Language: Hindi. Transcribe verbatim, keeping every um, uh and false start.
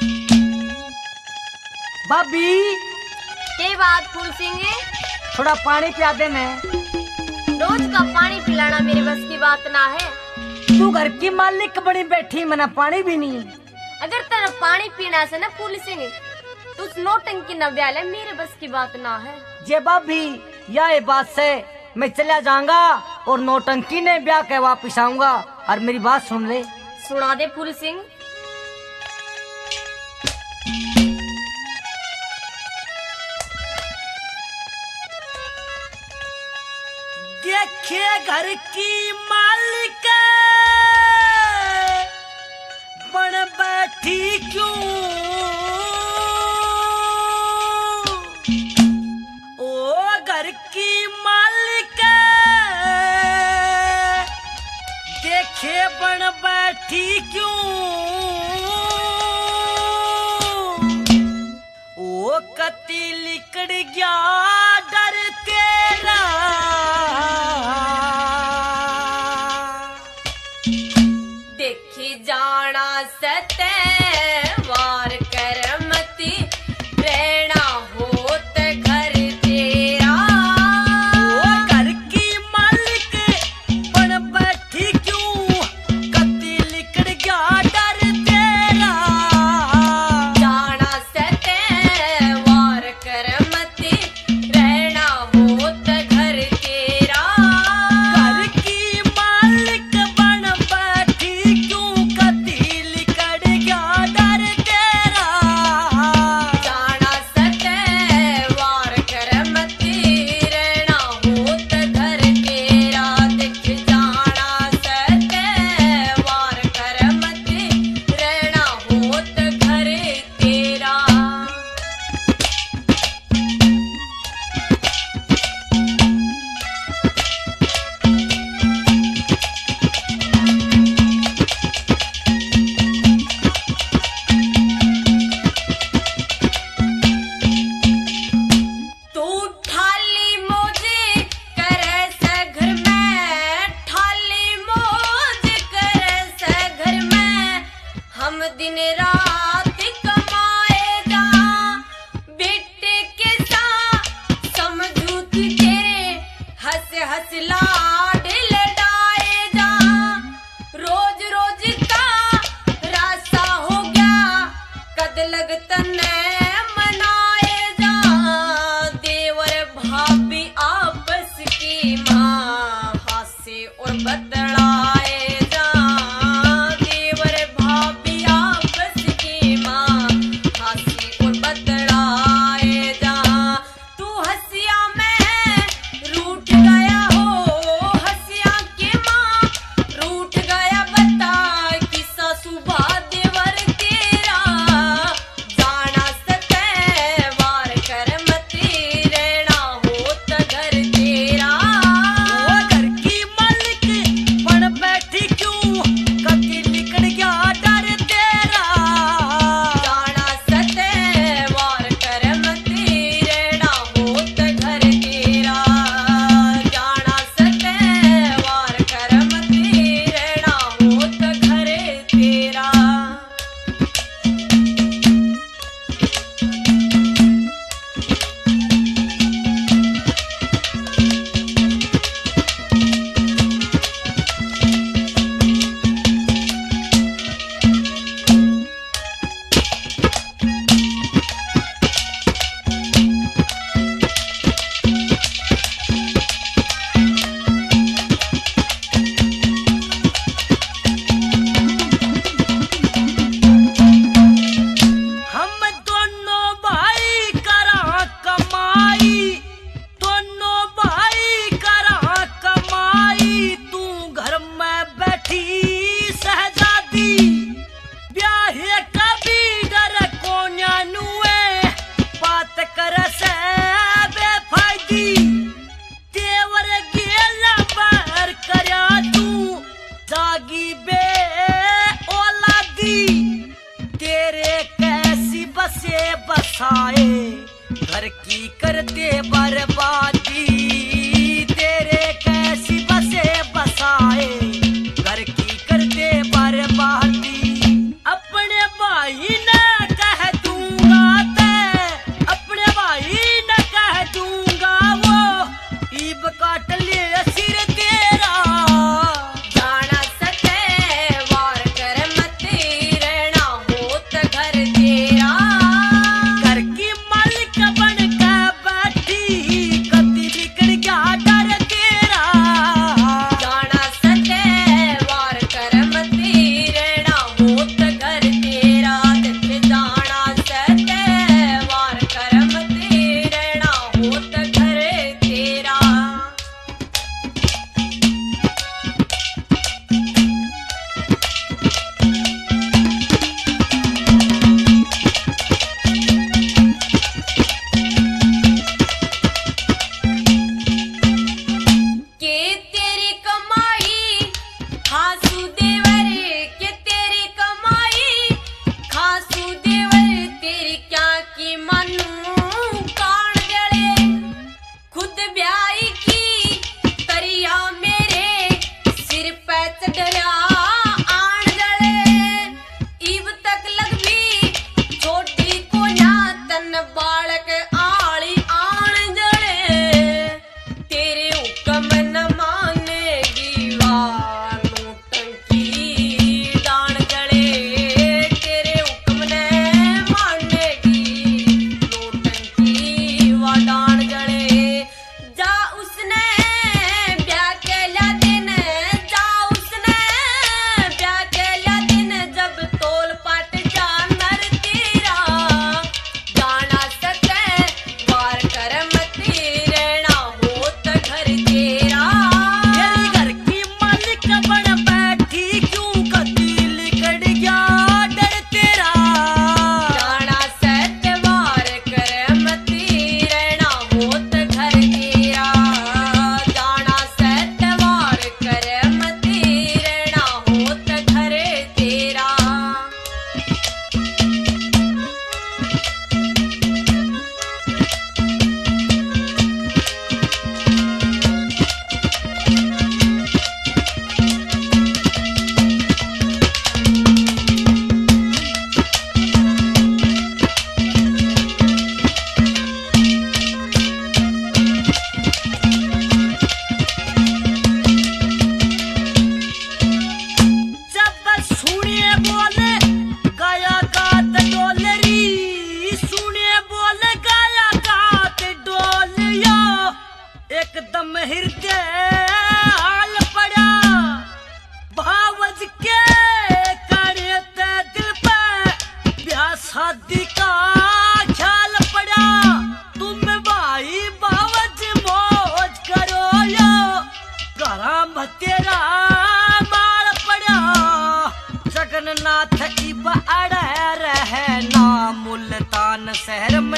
भाभी के बात फूल सिंह, थोड़ा पानी पिला दे। मैं रोज का पानी पिलाना मेरे बस की बात ना है। तू घर की मालिक बड़ी बैठी, मना पानी भी नहीं। अगर तेरा पानी पीना से ना फूल सिंह, तू उस नौटंकी न ब्याह ले, मेरे बस की बात ना है। जे भाभी यह बात से मैं चला जाऊंगा और नौटंकी ने ब्याह के वापिस आऊंगा। और मेरी बात सुन ले। सुना दे फूल सिंह। देखिए घर की मालिक बन बैठी क्यों, ओ घर की मालिक देखे बन बैठी क्यों, ओ कति लिकड़ गया डर तेरा, देखी जाना सते वार कर मती, रहना होत घर तेरा। ओ घर की मालिक बन बैठी क्यों, कति लिकड़ गया डर तेरा, जाना सते वार कर मती, रहना होत घर तेरा। घर की मालिक बन बैठी क्यों, कति लिकड़ गया डर तेरा, जाना सते वार कर मती, रहना होत घर तेरा। देख जाना सते वार कर मती, रहना होत घर तेरा। तू ठाली मौज करे से घर में, ठाली मौज करे से घर में, हम दिन रात कमाए जा, बेटे के साथ समझू तुझे, हंस हंस लाड लड़ाए जा, रोज रोज का रास्ता हो गया, कद लगत ने मनाए जा, देवर भाभी आपस की माँ हासे और बतलाए जा, देवर भाभी आपस की माँ हासे और बतलाए जा। तू हंसिया में रूठ गया हो, हंसिया के माँ रूठ गया, बता कि ससुभा देवर तेरा, जाना सते वार कर मती, रहना होत घर तेरा। ओ घर की मालिक बन बैठी क्यों, कति लिकड़ गया डर तेरा, जाना सते वार कर मती, रहना होत घर तेरा, जाना सते वार कर मती, रहना होत घर तेरा। हम दोनों भाई करा कमाई, दोनों भाई करा कमाई, तू घर में बैठी सहजादी, ब्याहे कभी डर कोन्या नुए, बात कर से बेफायदी, देवर गेला बाहर करया तू, जागी बे औलादी, तेरे कैसी बसे बसाए, घर की करते बर्बादी, तेरे कैसी बसे बसाए, घर की करते बर्बादी, अपने भाई ने हृदय हाल पड़ा भावज के करे ते दिल पे ब्याह शादी का ख्याल पड़ा तुम भाई भावज मौज करो यो कराम तेरा माल पड़ा जगन्नाथ की बाड़ा रहे ना मुल्तान शहर